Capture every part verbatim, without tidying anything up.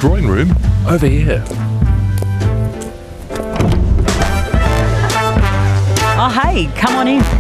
Drawing room over here. Oh, hey, come on in.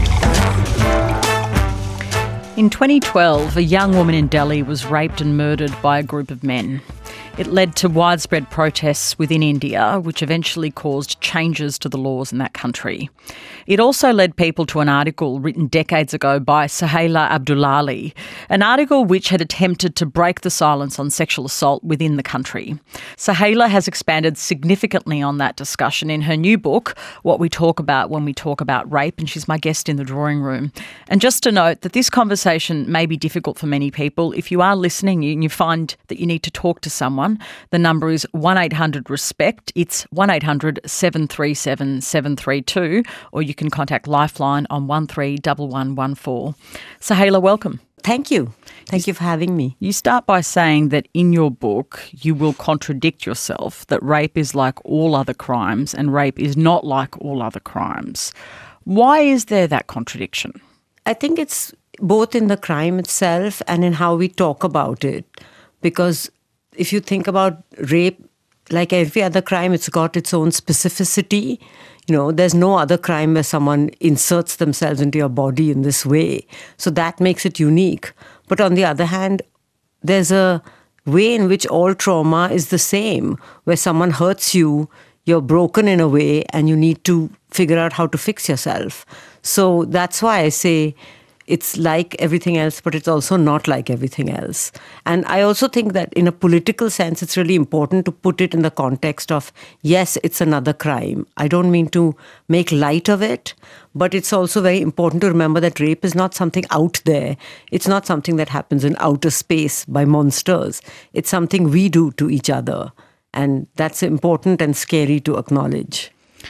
In twenty twelve, a young woman in Delhi was raped and murdered by a group of men. It led to widespread protests within India, which eventually caused changes to the laws in that country. It also led people to an article written decades ago by Sohaila Abdullahi, an article which had attempted to break the silence on sexual assault within the country. Sohaila has expanded significantly on that discussion in her new book, What We Talk About When We Talk About Rape, and she's my guest in the drawing room. And just to note that this conversation may be difficult for many people. If you are listening and you find that you need to talk to someone, the number is one eight hundred RESPECT. It's one eight hundred seven three seven seven three two, or you can contact Lifeline on one three one one one four. Sohaila, welcome. Thank you. Thank you for having me. You start by saying that in your book you will contradict yourself, that rape is like all other crimes and rape is not like all other crimes. Why is there that contradiction? I think it's both in the crime itself and in how we talk about it. Because if you think about rape, like every other crime, it's got its own specificity. You know, there's no other crime where someone inserts themselves into your body in this way. So that makes it unique. But on the other hand, there's a way in which all trauma is the same, where someone hurts you, you're broken in a way, and you need to figure out how to fix yourself. So that's why I say it's like everything else, but it's also not like everything else. And I also think that in a political sense, it's really important to put it in the context of, yes, it's another crime. I don't mean to make light of it, but it's also very important to remember that rape is not something out there. It's not something that happens in outer space by monsters. It's something we do to each other. And that's important and scary to acknowledge.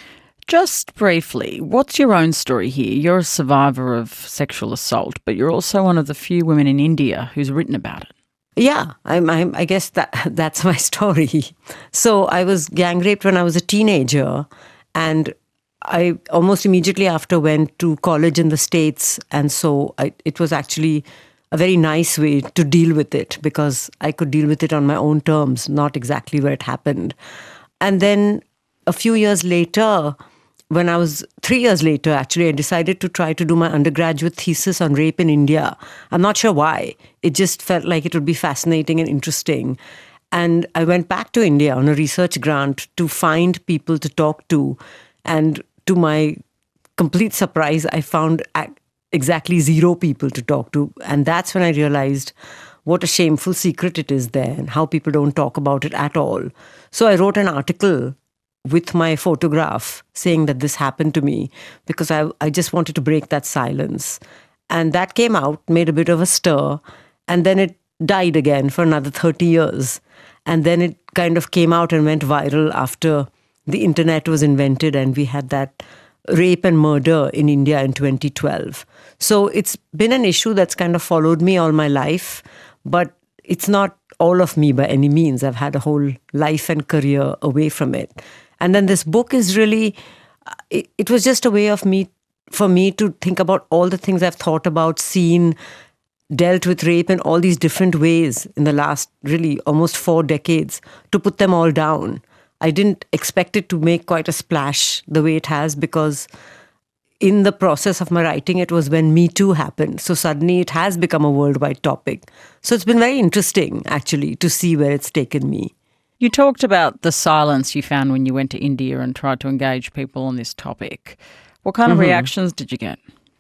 Just briefly, what's your own story here? You're a survivor of sexual assault, but you're also one of the few women in India who's written about it. Yeah, I'm, I'm, I guess that that's my story. So I was gang raped when I was a teenager, and I almost immediately after went to college in the States, and so I, it was actually a very nice way to deal with it because I could deal with it on my own terms, not exactly where it happened. And then a few years later, when I was three years later, actually, I decided to try to do my undergraduate thesis on rape in India. I'm not sure why. It just felt like it would be fascinating and interesting. And I went back to India on a research grant to find people to talk to. And to my complete surprise, I found exactly zero people to talk to. And that's when I realized what a shameful secret it is there and how people don't talk about it at all. So I wrote an article with my photograph saying that this happened to me because I, I just wanted to break that silence. And that came out, made a bit of a stir, and then it died again for another thirty years. And then it kind of came out and went viral after the internet was invented and we had that rape and murder in India in twenty twelve. So it's been an issue that's kind of followed me all my life, but it's not all of me by any means. I've had a whole life and career away from it. And then this book is really, it, it was just a way of me, for me to think about all the things I've thought about, seen, dealt with rape in all these different ways in the last really almost four decades, to put them all down. I didn't expect it to make quite a splash the way it has because in the process of my writing, it was when Me Too happened. So suddenly it has become a worldwide topic. So it's been very interesting, actually, to see where it's taken me. You talked about the silence you found when you went to India and tried to engage people on this topic. What kind of mm-hmm. reactions did you get?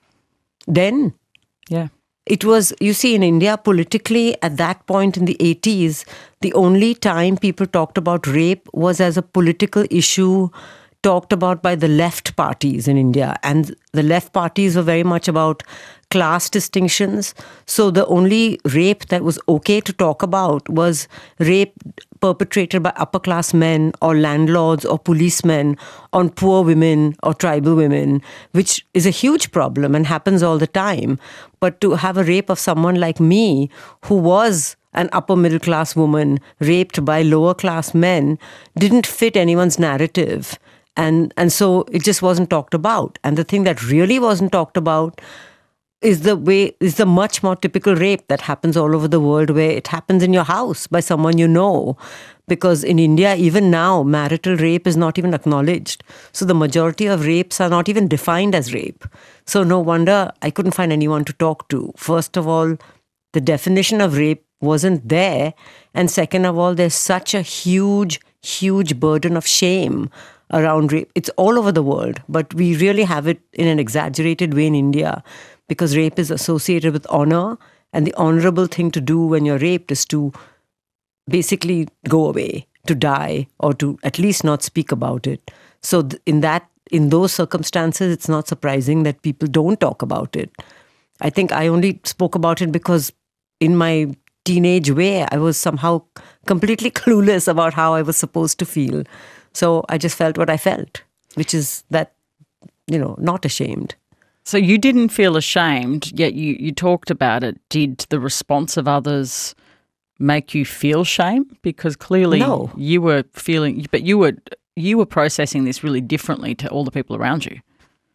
Then? Yeah. It was, you see, in India, politically, at that point in the eighties, the only time people talked about rape was as a political issue talked about by the left parties in India. And the left parties were very much about class distinctions. So the only rape that was okay to talk about was rape perpetrated by upper class men or landlords or policemen on poor women or tribal women, which is a huge problem and happens all the time. But to have a rape of someone like me, who was an upper middle class woman raped by lower class men, didn't fit anyone's narrative. And and so it just wasn't talked about. And the thing that really wasn't talked about is the way is the much more typical rape that happens all over the world, where it happens in your house by someone you know. Because in India, even now, marital rape is not even acknowledged. So the majority of rapes are not even defined as rape. So no wonder I couldn't find anyone to talk to. First of all, the definition of rape wasn't there. And second of all, there's such a huge, huge burden of shame around rape. It's all over the world, but we really have it in an exaggerated way in India, because rape is associated with honor, and the honorable thing to do when you're raped is to basically go away, to die, or to at least not speak about it. So in that, in those circumstances, it's not surprising that people don't talk about it. I think I only spoke about it because in my teenage way, I was somehow completely clueless about how I was supposed to feel. So I just felt what I felt, which is that, you know, not ashamed. So you didn't feel ashamed, yet you, you talked about it. Did the response of others make you feel shame? Because clearly no. you were feeling, but you were you were processing this really differently to all the people around you.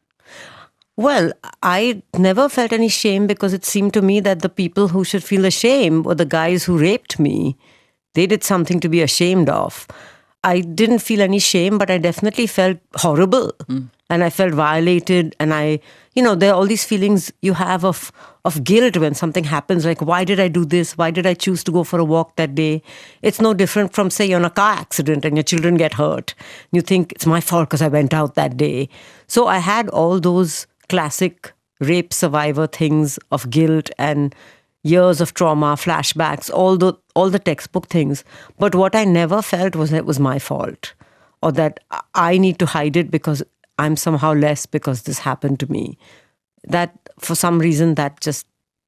Well, I never felt any shame, because it seemed to me that the people who should feel ashamed were the guys who raped me. They did something to be ashamed of. I didn't feel any shame, but I definitely felt horrible. Mm. And I felt violated. And I, you know, there are all these feelings you have of, of guilt when something happens. Like, why did I do this? Why did I choose to go for a walk that day? It's no different from, say, you're in a car accident and your children get hurt. You think it's my fault because I went out that day. So I had all those classic rape survivor things of guilt and years of trauma, flashbacks, all the all the textbook things. But what I never felt was that it was my fault, or that I need to hide it because I'm somehow less because this happened to me. That, for some reason, that just,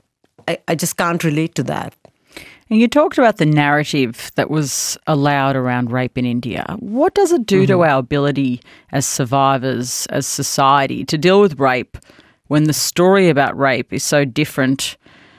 I, I just can't relate to that. And you talked about the narrative that was allowed around rape in India. What does it do mm-hmm. to our ability as survivors, as society, to deal with rape when the story about rape is so different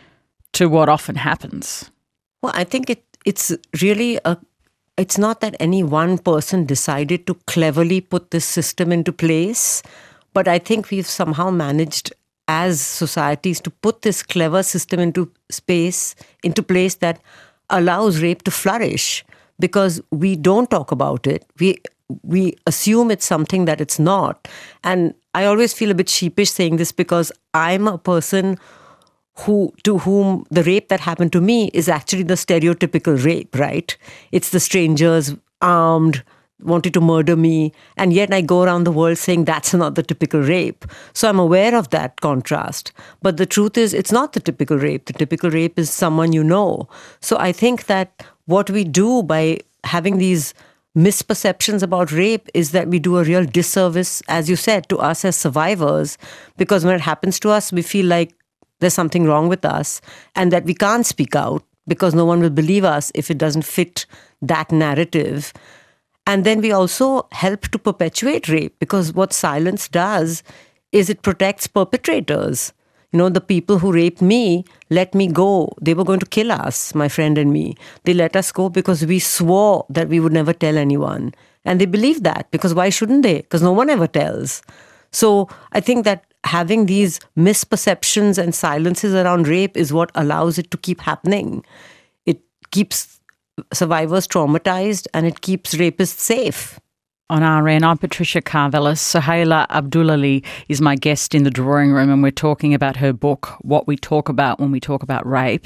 to what often happens? Well, I think it it's really a, it's not that any one person decided to cleverly put this system into place, but I think we've somehow managed as societies to put this clever system into space, into place that allows rape to flourish, because we don't talk about it. We we assume it's something that it's not. And I always feel a bit sheepish saying this, because I'm a person who to whom the rape that happened to me is actually the stereotypical rape, right? It's the strangers, armed, wanted to murder me, and yet I go around the world saying that's not the typical rape. So I'm aware of that contrast. But the truth is, it's not the typical rape. The typical rape is someone you know. So I think that what we do by having these misperceptions about rape is that we do a real disservice, as you said, to us as survivors, because when it happens to us, we feel like there's something wrong with us and that we can't speak out because no one will believe us if it doesn't fit that narrative. And then we also help to perpetuate rape, because what silence does is it protects perpetrators. You know, the people who raped me let me go. They were going to kill us, my friend and me. They let us go because we swore that we would never tell anyone. And they believe that, because why shouldn't they? Because no one ever tells. So I think that having these misperceptions and silences around rape is what allows it to keep happening. It keeps survivors traumatized and it keeps rapists safe. On R N, I'm Patricia Karvelas. Sohaila Abdullahi is my guest in the drawing room, and we're talking about her book, What We Talk About When We Talk About Rape.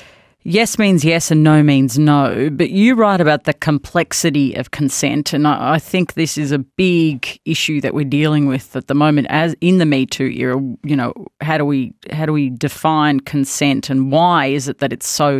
Yes means yes and no means no, but you write about the complexity of consent, and I, I think this is a big issue that we're dealing with at the moment, as in the Me Too era. You know, how do we how do we define consent, and why is it that it's so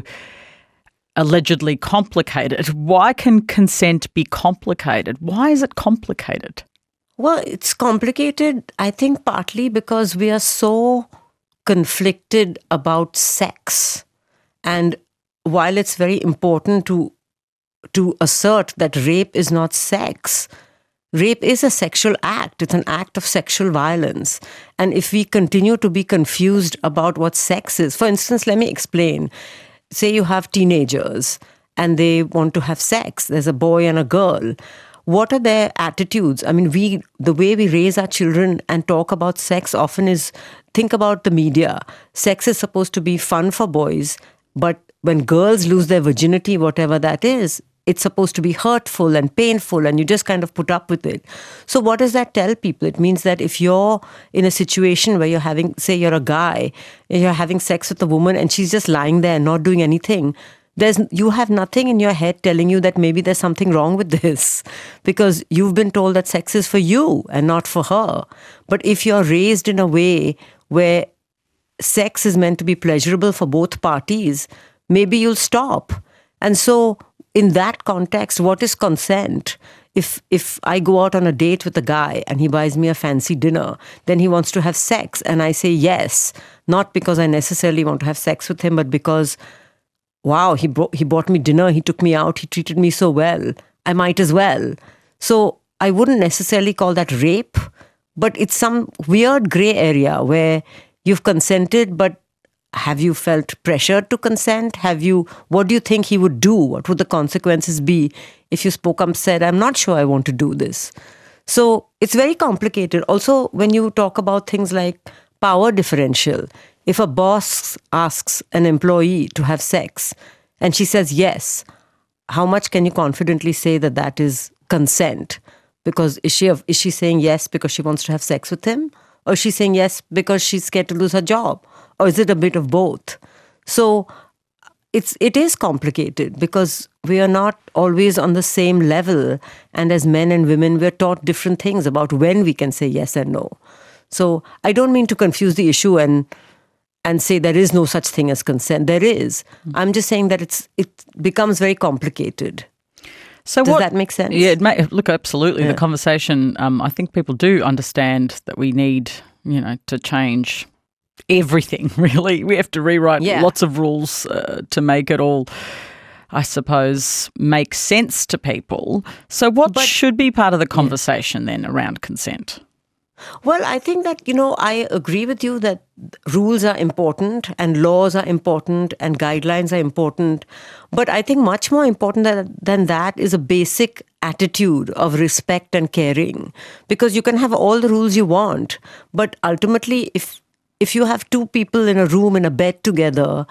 allegedly complicated? Why can consent be complicated? Why is it complicated? Well, it's complicated, I think, partly because we are so conflicted about sex. And while it's very important to to assert that rape is not sex, rape is a sexual act. It's an act of sexual violence. And if we continue to be confused about what sex is, for instance, let me explain. Say you have teenagers and they want to have sex. There's a boy and a girl. what are their attitudes? I mean, we the way we raise our children and talk about sex often is, think about the media. Sex is supposed to be fun for boys, but when girls lose their virginity, whatever that is, it's supposed to be hurtful and painful, and you just kind of put up with it. So what does that tell people? It means that if you're in a situation where you're having, say you're a guy, and you're having sex with a woman and she's just lying there not doing anything, there's you have nothing in your head telling you that maybe there's something wrong with this, because you've been told that sex is for you and not for her. But if you're raised in a way where sex is meant to be pleasurable for both parties, maybe you'll stop. And so in that context, what is consent? If if I go out on a date with a guy and he buys me a fancy dinner, then he wants to have sex and I say yes, not because I necessarily want to have sex with him, but because, wow, he brought, he bought me dinner, he took me out, he treated me so well, I might as well. So I wouldn't necessarily call that rape, but it's some weird gray area where you've consented, but have you felt pressured to consent? Have you, what do you think he would do? What would the consequences be if you spoke up and said, I'm not sure I want to do this? So it's very complicated. Also, when you talk about things like power differential, if a boss asks an employee to have sex and she says yes, how much can you confidently say that that is consent? Because is she, is she saying yes because she wants to have sex with him? Or is she saying yes because she's scared to lose her job? Or is it a bit of both? So it's it is complicated because we are not always on the same level. And as men and women, we're taught different things about when we can say yes and no. So I don't mean to confuse the issue and and say there is no such thing as consent. There is. Mm-hmm. I'm just saying that it's it becomes very complicated. So Does what, that make sense? Yeah, it may, look, absolutely. Yeah. The conversation, um, I think people do understand that we need, you know, to change everything, really. We have to rewrite yeah. lots of rules uh, to make it all, I suppose, make sense to people. So what but, should be part of the conversation yeah. then around consent? Well, I think that, you know, I agree with you that rules are important and laws are important and guidelines are important. But I think much more important than, than that is a basic attitude of respect and caring. Because you can have all the rules you want, but ultimately, if if you have two people in a room, in a bed together,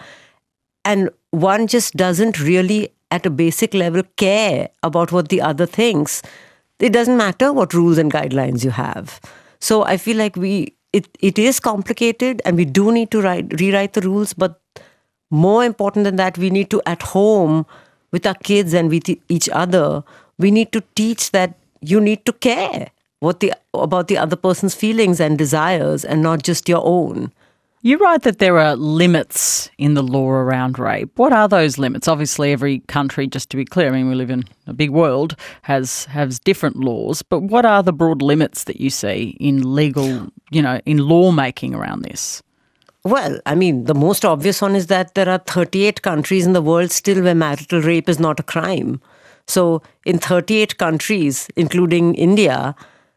and one just doesn't really, at a basic level, care about what the other thinks, it doesn't matter what rules and guidelines you have. So I feel like we it, it is complicated and we do need to write, rewrite the rules, but more important than that, we need to, at home, with our kids and with each other, we need to teach that you need to care what the about the other person's feelings and desires and not just your own. You write that there are limits in the law around rape. What are those limits? Obviously, every country, just to be clear, I mean, we live in a big world, has has different laws. But what are the broad limits that you see in legal, you know, in lawmaking around this? Well, I mean, the most obvious one is that there are thirty-eight countries in the world still where marital rape is not a crime. So in thirty-eight countries, including India,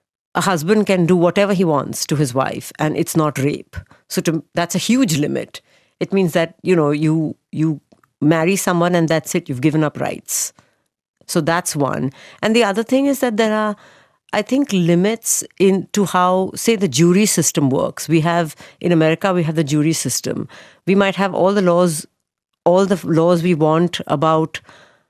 a husband can do whatever he wants to his wife and it's not rape. So to, that's a huge limit. It means that, you know, you you marry someone and that's it, you've given up rights. So that's one. And the other thing is that there are, I think, limits in to how, say, the jury system works. We have, in America, we have the jury system. We might have all the laws, all the laws we want about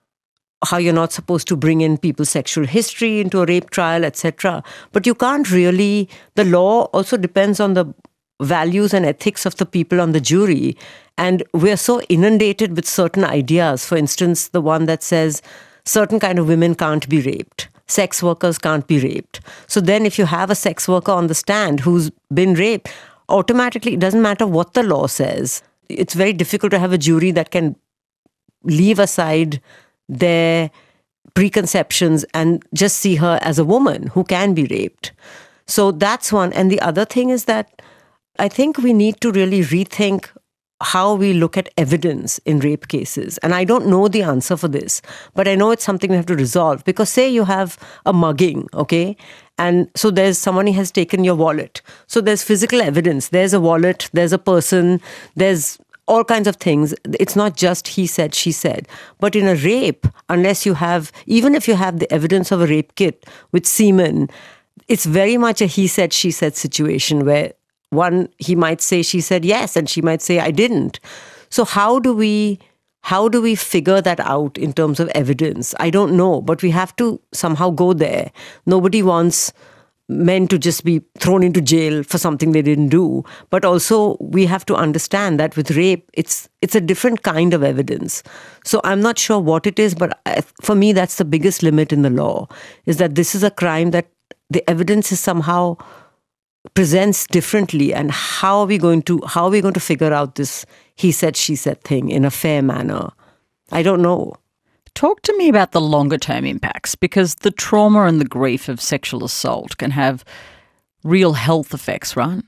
how you're not supposed to bring in people's sexual history into a rape trial, et cetera. But you can't really, the law also depends on the values and ethics of the people on the jury. And we're so inundated with certain ideas. For instance, the one that says certain kind of women can't be raped. Sex workers can't be raped. So then if you have a sex worker on the stand who's been raped, automatically it doesn't matter what the law says. It's very difficult to have a jury that can leave aside their preconceptions and just see her as a woman who can be raped. So that's one. And the other thing is that I think we need to really rethink how we look at evidence in rape cases. And I don't know the answer for this, but I know it's something we have to resolve. Because say you have a mugging, okay? And so there's someone who has taken your wallet. So there's physical evidence. There's a wallet, there's a person, there's all kinds of things. It's not just he said, she said. But in a rape, unless you have, even if you have the evidence of a rape kit with semen, it's very much a he said, she said situation where one, he might say, she said yes, and she might say, I didn't. So how do we, how do we figure that out in terms of evidence? I don't know, but we have to somehow go there. Nobody wants men to just be thrown into jail for something they didn't do. But also we have to understand that with rape, it's it's a different kind of evidence. So I'm not sure what it is, but I, for me, that's the biggest limit in the law, is that this is a crime that the evidence is somehow presents differently. And how are we going to, how are we going to figure out this he said, she said thing in a fair manner? I don't know. Talk to me about the longer term impacts, because the trauma and the grief of sexual assault can have real health effects, right?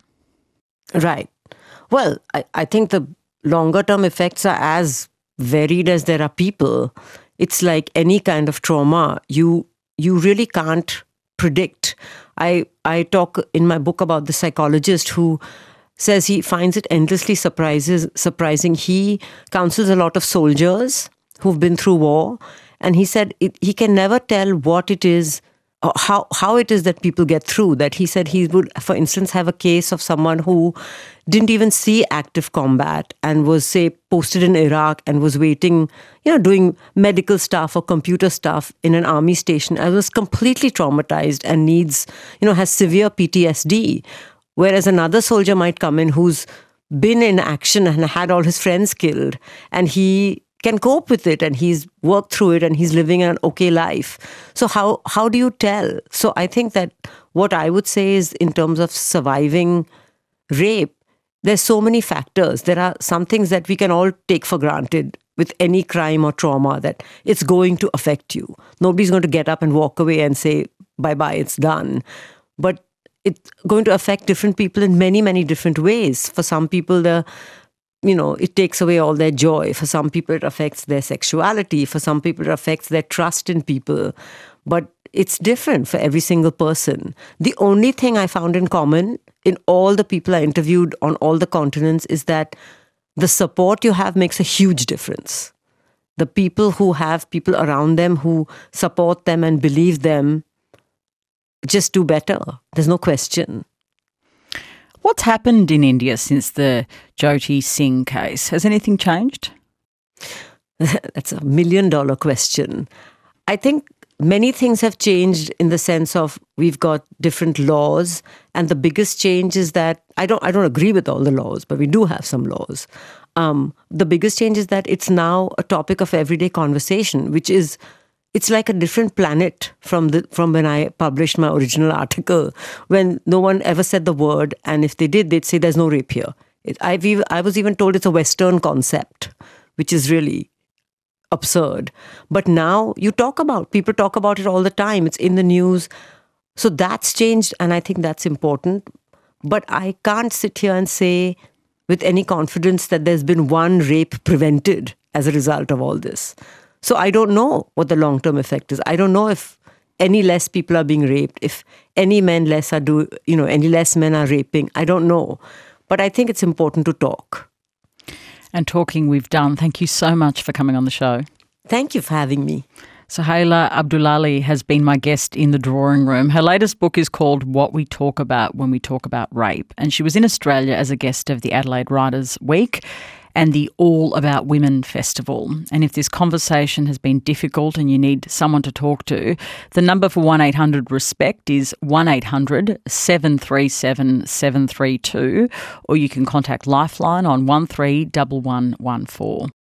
Right. Well, I, I think the longer term effects are as varied as there are people. It's like any kind of trauma, you you really can't predict. I, I talk in my book about the psychologist who says he finds it endlessly surprises, surprising. He counsels a lot of soldiers who've been through war, and he said it, he can never tell what it is, or how, how it is that people get through. That he said he would, for instance, have a case of someone who didn't even see active combat and was, say, posted in Iraq and was waiting, you know, doing medical stuff or computer stuff in an army station, and was completely traumatized and needs, you know, has severe P T S D. Whereas another soldier might come in who's been in action and had all his friends killed, and he can cope with it, and he's worked through it, and he's living an okay life. So how how do you tell? So I think that what I would say is, in terms of surviving rape, there's so many factors. There are some things that we can all take for granted with any crime or trauma, that it's going to affect you. Nobody's going to get up and walk away and say, bye-bye, it's done. But it's going to affect different people in many, many different ways. For some people, the you know, it takes away all their joy. For some people, it affects their sexuality. For some people, it affects their trust in people. But it's different for every single person. The only thing I found in common in all the people I interviewed on all the continents is that the support you have makes a huge difference. The people who have people around them who support them and believe them just do better. There's no question. What's happened in India since the Jyoti Singh case? Has anything changed? That's a million dollar question. I think many things have changed in the sense of we've got different laws, and the biggest change is that I don't I don't agree with all the laws, but we do have some laws. Um, the biggest change is that it's now a topic of everyday conversation, which is it's like a different planet from the from when I published my original article, when no one ever said the word, and if they did, they'd say there's no rape here. It, I've even, I was even told it's a Western concept, which is really absurd. But now you talk about, people talk about it all the time. It's in the news. So that's changed, and I think that's important. But I can't sit here and say with any confidence that there's been one rape prevented as a result of all this. So I don't know what the long-term effect is. I don't know if any less people are being raped, if any men less are do, you know, any less men are raping. I don't know. But I think it's important to talk. And talking we've done. Thank you so much for coming on the show. Thank you for having me. Sohaila Abdullahi has been my guest in the drawing room. Her latest book is called What We Talk About When We Talk About Rape, and she was in Australia as a guest of the Adelaide Writers' Week and the All About Women Festival. And if this conversation has been difficult and you need someone to talk to, the number for one eight hundred RESPECT is one eight hundred seven three seven seven three two, or you can contact Lifeline on one three one one one four.